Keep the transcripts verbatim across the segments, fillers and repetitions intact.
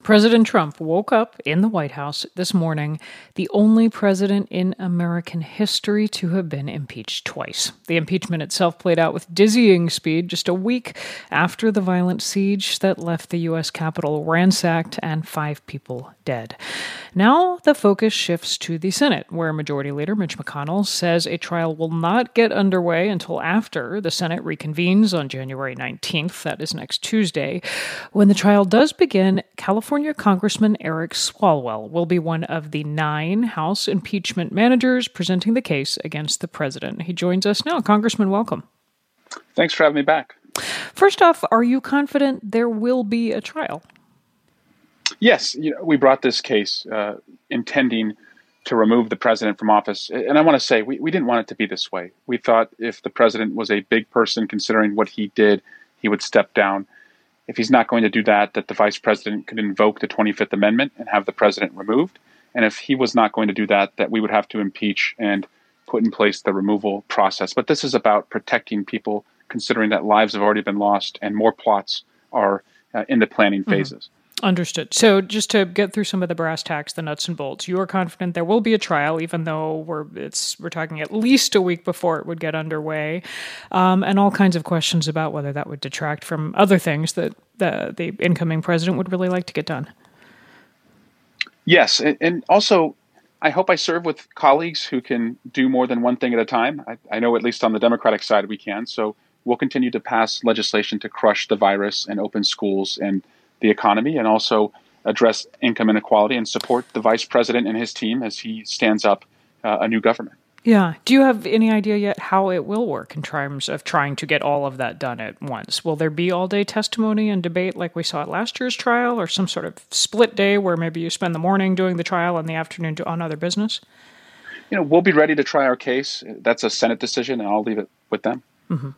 President Trump woke up in the White House this morning, the only president in American history to have been impeached twice. The impeachment itself played out with dizzying speed just a week after the violent siege that left the U S Capitol ransacked and five people dead. Now the focus shifts to the Senate, where Majority Leader Mitch McConnell says a trial will not get underway until after the Senate reconvenes on January nineteenth, that is next Tuesday. When the trial does begin, California Congressman Eric Swalwell will be one of the nine House impeachment managers presenting the case against the president. He joins us now. Congressman, welcome. Thanks for having me back. First off, are you confident there will be a trial? Yes, you know, we brought this case uh, intending to remove the president from office. And I want to say, we, we didn't want it to be this way. We thought if the president was a big person considering what he did, he would step down. If he's not going to do that, that the vice president could invoke the twenty-fifth Amendment and have the president removed. And if he was not going to do that, that we would have to impeach and put in place the removal process. But this is about protecting people, considering that lives have already been lost and more plots are uh, in the planning phases. Mm-hmm. Understood. So just to get through some of the brass tacks, the nuts and bolts, you are confident there will be a trial, even though we're it's we're talking at least a week before it would get underway, um, and all kinds of questions about whether that would detract from other things that the, the incoming president would really like to get done. Yes, and, and also I hope I serve with colleagues who can do more than one thing at a time. I, I know at least on the Democratic side we can, so we'll continue to pass legislation to crush the virus and open schools and the economy, and also address income inequality and support the vice president and his team as he stands up uh, a new government. Yeah. Do you have any idea yet how it will work in terms of trying to get all of that done at once? Will there be all-day testimony and debate like we saw at last year's trial, or some sort of split day where maybe you spend the morning doing the trial and the afternoon on other business? You know, we'll be ready to try our case. That's a Senate decision, and I'll leave it with them. Mm-hmm.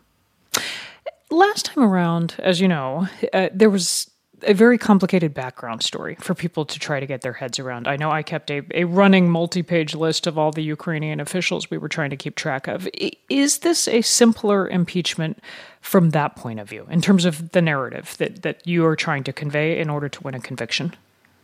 Last time around, as you know, uh, there was a very complicated background story for people to try to get their heads around. I know I kept a, a running multi-page list of all the Ukrainian officials we were trying to keep track of. Is this a simpler impeachment from that point of view, in terms of the narrative that, that you are trying to convey in order to win a conviction?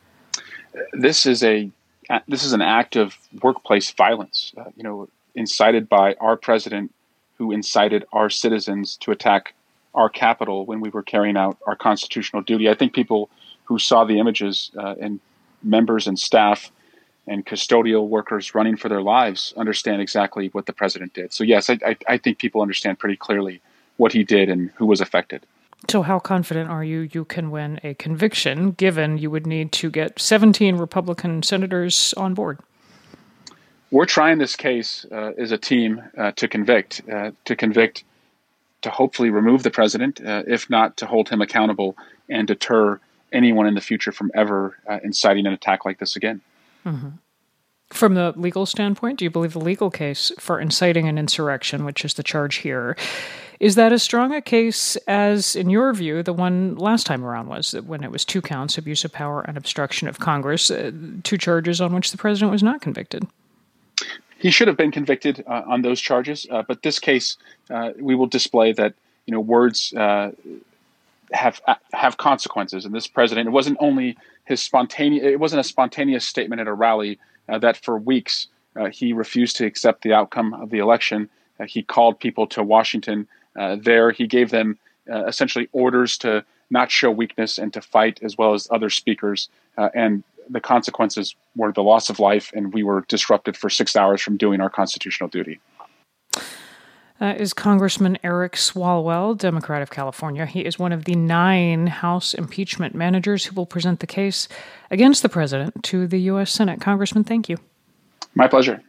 This is a this is an act of workplace violence, uh, you know, incited by our president, who incited our citizens to attack our Capitol when we were carrying out our constitutional duty. I think people who saw the images uh, and members and staff and custodial workers running for their lives understand exactly what the president did. So yes, I, I, I think people understand pretty clearly what he did and who was affected. So how confident are you you can win a conviction, given you would need to get seventeen Republican senators on board? We're trying this case uh, as a team uh, to convict, uh, to convict to hopefully remove the president, uh, if not to hold him accountable and deter anyone in the future from ever uh, inciting an attack like this again. Mm-hmm. From the legal standpoint, do you believe the legal case for inciting an insurrection, which is the charge here, is that as strong a case as, in your view, the one last time around was, when it was two counts, abuse of power and obstruction of Congress, uh, two charges on which the president was not convicted? He should have been convicted uh, on those charges, uh, but this case, uh, we will display that you know words uh, have uh, have consequences. And this president, it wasn't only his spontaneous; it wasn't a spontaneous statement at a rally uh, that for weeks uh, he refused to accept the outcome of the election. Uh, he called people to Washington. Uh, there, he gave them uh, essentially orders to not show weakness and to fight, as well as other speakers. Uh, and the consequences were the loss of life, and we were disrupted for six hours from doing our constitutional duty. Uh, is Congressman Eric Swalwell, Democrat of California. He is one of the nine House impeachment managers who will present the case against the president to the U S Senate. Congressman, thank you. My pleasure.